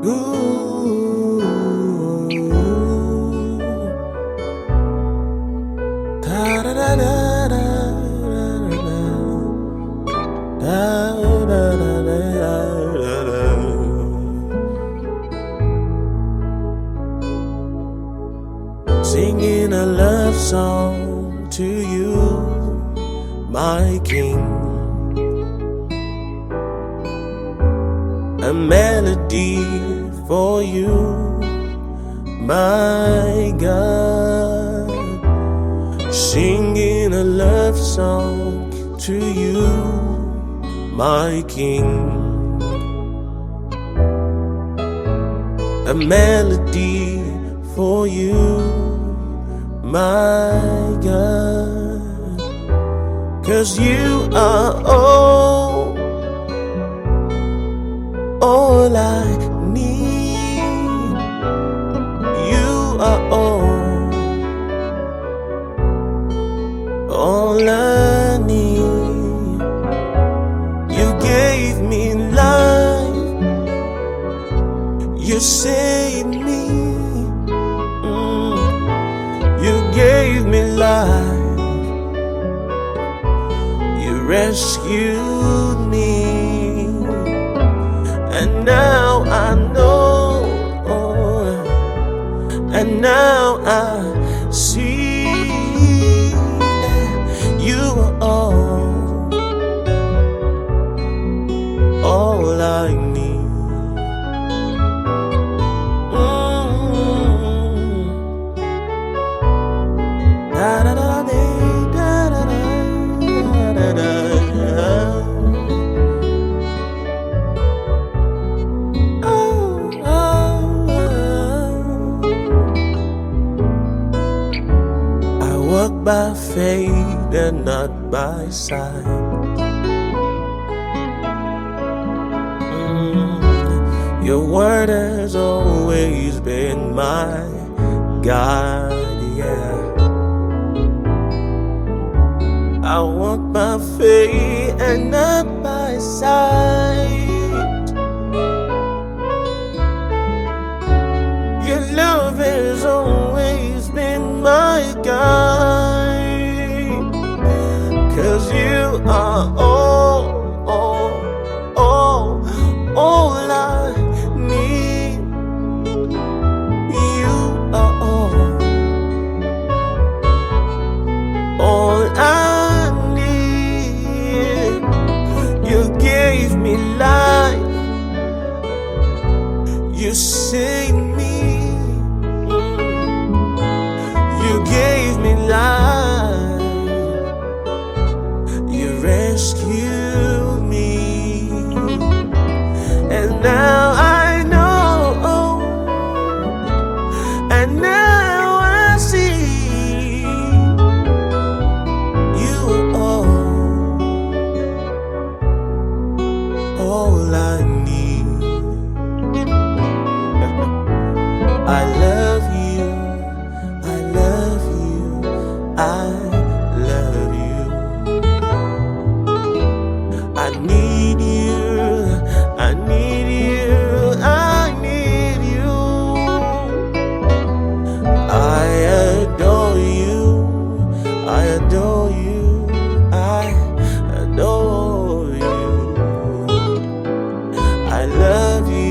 Ooh, da da da da da da da da da. Singing a love song to you, my king. A melody for you, my God. Singing a love song to you, my King. A melody for you, my God. 'Cause you are all I need. You are all I need. You gave me life, you saved me. You gave me life, you rescued me. And now I know, and now I see you are all I need. Da da da da da da da da. Walk by faith and not by sight. Your word has always been my guide, yeah. I walk by faith and not by sight. Your love has always been my guide. 'Cause you are all I need. You are all I need. You gave me life, you saved me. You gave me life, you rescued me. And now I know, and now I see you are all I need. I love you, I love you, I love you. I need you, I need you, I need you. I adore you, I adore you, I adore you. I love you.